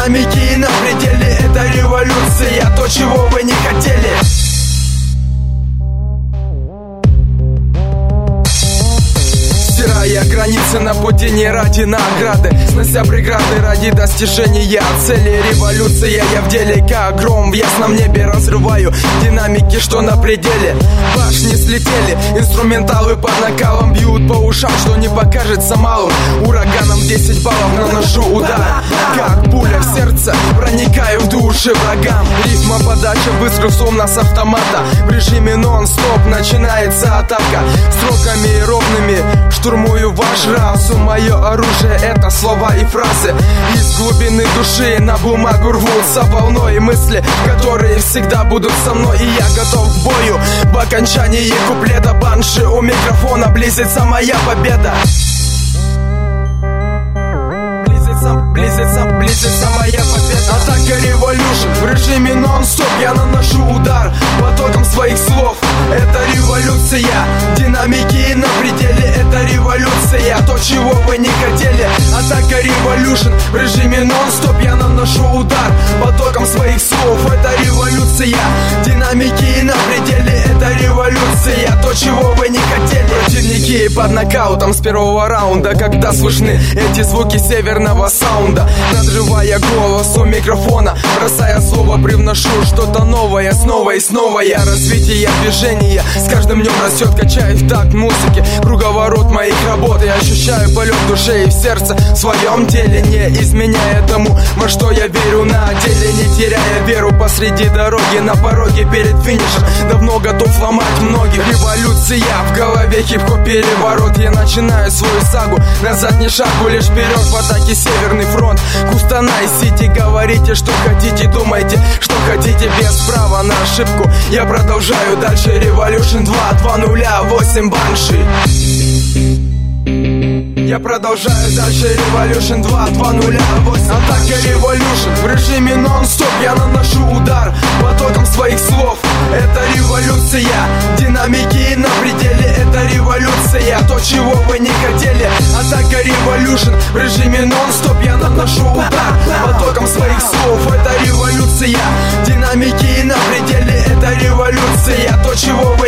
динамики на пределе. Это революция, то, чего вы не хотели. Стирая границы на пути не ради награды, снося преграды ради достижения цели. Революция, я в деле как гром в ясном небе разрываю динамики, что на пределе. Башни слетели, инструменталы под накалом бьют по ушам, что не покажется малым. Ураганом 10 баллов наношу удар, как пуля в сердце, проникаю в души врагам. Рифма, подача, выстрел словно с автомата. В режиме нон-стоп начинается атака. Строками ровными штурмую ваш разум. Мое оружие — это слова и фразы. Из глубины души на бумагу рвутся волной мысли, которые всегда будут со мной. И я готов к бою. В окончании куплета банши у микрофона близится моя победа. Близится моя победа. Атака революшн в режиме нон-стоп. Я наношу удар потоком своих слов. Это революция, динамики на пределе. Это революция, то, чего вы не хотели. Атака революшн в режиме нон-стоп. Я наношу удар потоком своих слов. Это революция, динамики на пределе. Это революция, то, чего вы не хотели. Противники под нокаутом с первого раунда, когда слышны эти звуки северного саунда. Надрывая голос у микрофона, бросая слово, привношу что-то новое. Снова и снова я развитие движения. С каждым днем растет, качает в такт музыки. Круговорот моих работ. Я ощущаю полет в душе и в сердце, в своем теле, не изменяя тому, во что я верю на деле. Не теряя веру посреди дороги, на пороге перед финишем. Давно готов ломать многих. Революция в голове, хип-хоп переворот. Я начинаю свою сагу, назад не шагу, лишь вперед. В атаке Северный фронт, Кустанай-Сити. Говорите, что хотите, думайте, что хотите, без права на ошибку. Я продолжаю дальше. Revolution 2, 208 банши. Я продолжаю дальше. Revolution 2, 208. Атака революшн в режиме нон-стоп. Я наношу удар потоком своих слов. Это революция, динамики на пределе. Это революция, то, чего вы не хотели. Атака революшн в режиме нон-стоп. Я наношу удар потоком своих слов. Это революция, динамики на пределе. Это революция, то, чего